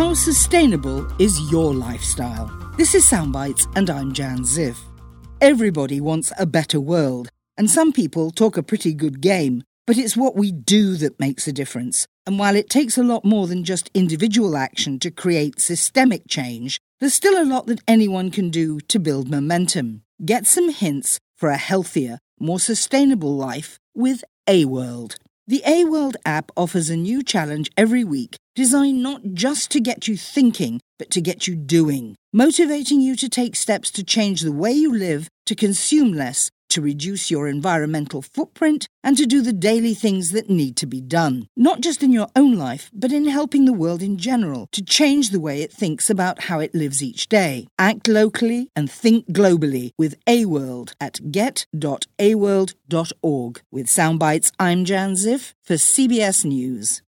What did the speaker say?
How sustainable is your lifestyle? This is Soundbites and I'm Jan Ziff. Everybody wants a better world, and some people talk a pretty good game, but it's what we do that makes a difference. And while it takes a lot more than just individual action to create systemic change, there's still a lot that anyone can do to build momentum. Get some hints for a healthier, more sustainable life with A-World. The A-World app offers a new challenge every week, designed not just to get you thinking, but to get you doing, motivating you to take steps to change the way you live, to consume less, to reduce your environmental footprint, and to do the daily things that need to be done. Not just in your own life, but in helping the world in general, to change the way it thinks about how it lives each day. Act locally and think globally with A-World at get.aworld.org. With Soundbites, I'm Jan Ziff for CBS News.